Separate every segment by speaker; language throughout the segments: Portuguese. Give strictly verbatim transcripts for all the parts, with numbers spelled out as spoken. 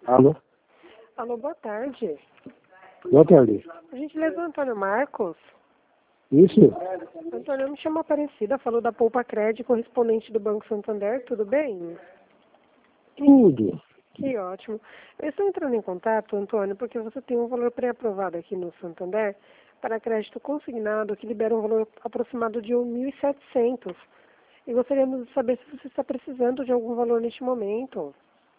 Speaker 1: Alô?
Speaker 2: Alô, boa tarde.
Speaker 1: Boa tarde.
Speaker 2: A gente levou o Antônio Marcos.
Speaker 1: Isso?
Speaker 2: Antônio, eu me chamo Aparecida, falou da Poupa Crédito, correspondente do Banco Santander, tudo bem?
Speaker 1: Tudo.
Speaker 2: Que ótimo. Eu estou entrando em contato, Antônio, porque você tem um valor pré-aprovado aqui no Santander para crédito consignado que libera um valor aproximado de mil e setecentos. E gostaríamos de saber se você está precisando de algum valor neste momento.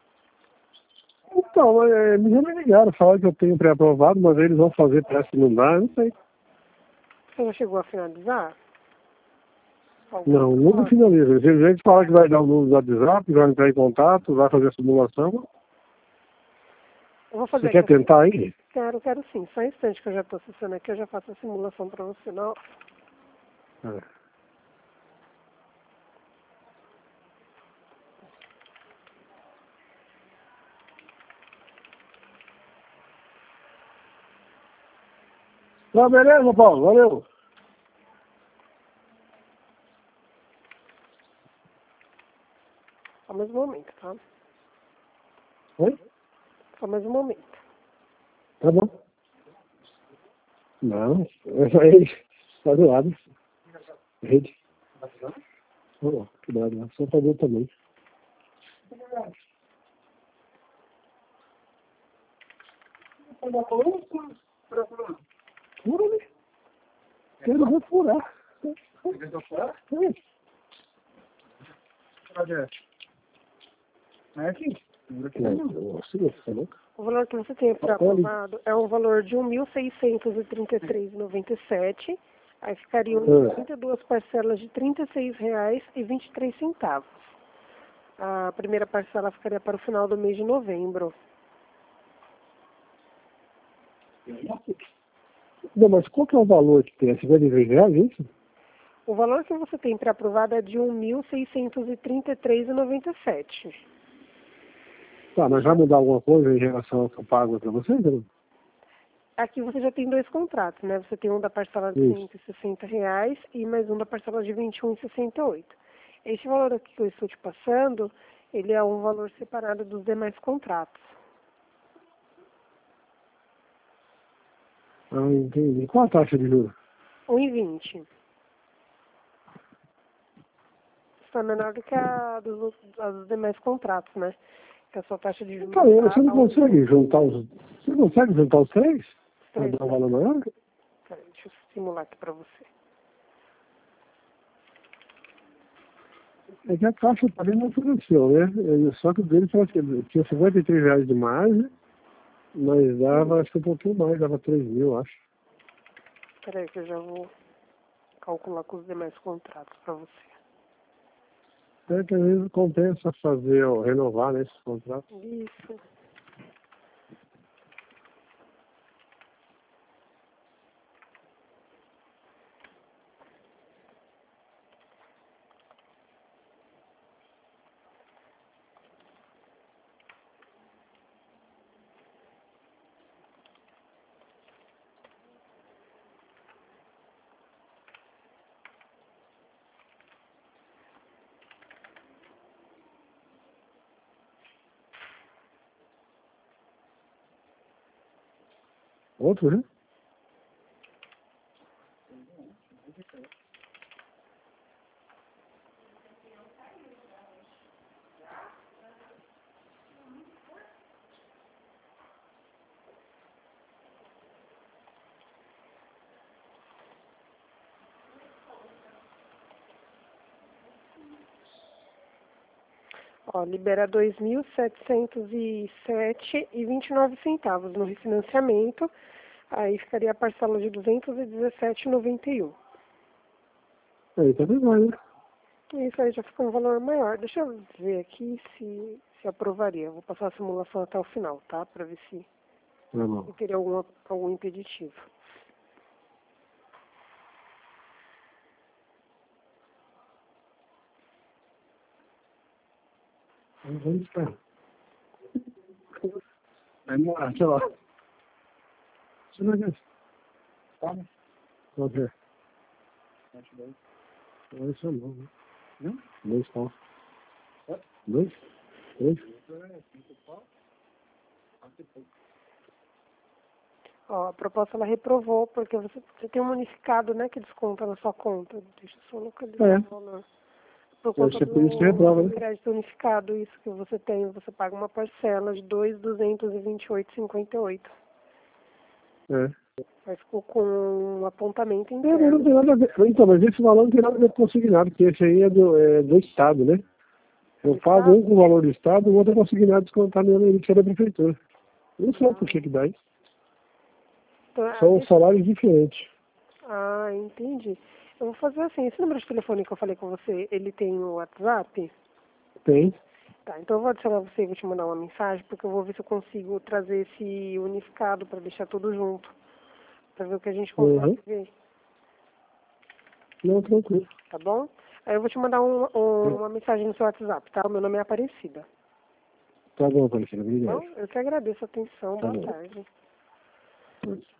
Speaker 1: Então, é, eles já me ligaram, falaram que eu tenho pré-aprovado, mas eles vão fazer parece que não dá, eu não sei.
Speaker 2: Você já chegou a finalizar? Algum
Speaker 1: Não, nunca
Speaker 2: valor?
Speaker 1: finaliza. Eles simplesmente falam que vai dar o número do WhatsApp, vai entrar em contato, vai fazer a simulação.
Speaker 2: Eu vou
Speaker 1: Você
Speaker 2: fazer
Speaker 1: quer
Speaker 2: aqui.
Speaker 1: tentar aí?
Speaker 2: Quero, quero sim. Só um instante que eu já estou acessando aqui, eu já faço a simulação para você. Não.
Speaker 1: É. Tá, beleza, Paulo, valeu.
Speaker 2: Só mais um momento, tá?
Speaker 1: Oi?
Speaker 2: Só mais um momento.
Speaker 1: Tá bom. Não, essa aí está do lado. Rede. Oh, cuidado, lá. Só tá dentro também. Fura, né? Quero refurar. Quer refurar? Cadê? É aqui. Nossa, você é louco?
Speaker 2: O valor que você tem para aprovado é um valor de um mil seiscentos e trinta e três reais e noventa e sete centavos. Aí ficariam
Speaker 1: Ah.
Speaker 2: trinta e duas parcelas de trinta e seis reais e vinte e três centavos. A primeira parcela ficaria para o final do mês de novembro.
Speaker 1: Não, mas qual que é o valor que tem? É cinquenta e três reais, é isso?
Speaker 2: O valor que você tem para aprovado é de um mil seiscentos e trinta e três reais e noventa e sete centavos.
Speaker 1: Tá, mas vai mudar alguma coisa em relação ao que eu pago para vocês? Não?
Speaker 2: Aqui você já tem dois contratos, né? Você tem um da parcela de
Speaker 1: Isso.
Speaker 2: cento e sessenta reais e mais um da parcela de vinte e um reais e sessenta e oito centavos. Este valor aqui que eu estou te passando, ele é um valor separado dos demais contratos.
Speaker 1: Ah, entendi. Qual a taxa de juros?
Speaker 2: um real e vinte centavos. Está menor do que a dos, outros- a dos demais contratos, né? Que a sua taxa de juros
Speaker 1: Tá, você
Speaker 2: está
Speaker 1: não
Speaker 2: a um vírgula
Speaker 1: consegue juntar os... Você consegue juntar os três? Para
Speaker 2: três.
Speaker 1: dar um valor maior?
Speaker 2: Peraí, deixa eu simular aqui para você.
Speaker 1: É que a taxa também não ofereceu, né? É, só que o dele parece que tinha cinquenta e três reais de margem, mas dava, acho que um pouquinho mais, dava três mil, acho.
Speaker 2: Peraí que eu já vou calcular com os demais contratos para você.
Speaker 1: É que às vezes compensa fazer, ó, renovar, né, esses contratos.
Speaker 2: Isso.
Speaker 1: Outro, né?
Speaker 2: Ó, libera dois mil setecentos e sete reais e vinte e nove centavos no refinanciamento. Aí ficaria a parcela de duzentos e dezessete reais e noventa e um centavos.
Speaker 1: Aí tá bem mais, né?
Speaker 2: Isso aí já fica um valor maior. Deixa eu ver aqui se, se aprovaria. Eu vou passar a simulação até o final, tá? Para ver se
Speaker 1: Tá bom.
Speaker 2: se teria alguma, algum impeditivo.
Speaker 1: Vamos esperar. Vai morar, sei lá. Você não é Tá, né? Qual que é? Não, isso não, né? Não? Dois pau. Dois? Três?
Speaker 2: Ó, a proposta ela reprovou porque você, você tem um unificado, né, que desconta na sua conta. Deixa eu só localizar
Speaker 1: É.
Speaker 2: o valor. Por
Speaker 1: Deve
Speaker 2: conta
Speaker 1: ser
Speaker 2: do,
Speaker 1: por isso que reprova,
Speaker 2: do
Speaker 1: né?
Speaker 2: crédito unificado, isso que você tem, você paga uma parcela de dois mil duzentos e vinte e oito reais e cinquenta e oito centavos.
Speaker 1: É.
Speaker 2: Mas ficou com um apontamento
Speaker 1: É, mas não
Speaker 2: interno.
Speaker 1: tem nada a ver. Então, mas esse valor não tem nada a ver com consignado, porque esse aí é do, é do Estado, né? Eu
Speaker 2: Do
Speaker 1: pago
Speaker 2: Estado?
Speaker 1: um com o valor do Estado e o outro é consignado descontado no limite da prefeitura. Eu não sei por que que dá isso.
Speaker 2: Então, ah,
Speaker 1: São
Speaker 2: deixa-
Speaker 1: salários diferentes.
Speaker 2: ah, entendi. Eu vou fazer assim, esse número de telefone que eu falei com você, ele tem o WhatsApp?
Speaker 1: Tem.
Speaker 2: Tá, então eu vou adicionar você e vou te mandar uma mensagem, porque eu vou ver se eu consigo trazer esse unificado para deixar tudo junto, para ver o que a gente consegue
Speaker 1: Uhum.
Speaker 2: ver,
Speaker 1: Não, tranquilo.
Speaker 2: tá bom? Aí eu vou te mandar um, um, uma mensagem no seu WhatsApp, tá? O meu nome é Aparecida.
Speaker 1: Tá bom, Aparecida.
Speaker 2: Tá
Speaker 1: Obrigado.
Speaker 2: bom? Eu que agradeço a atenção,
Speaker 1: Tá
Speaker 2: boa
Speaker 1: bom.
Speaker 2: tarde.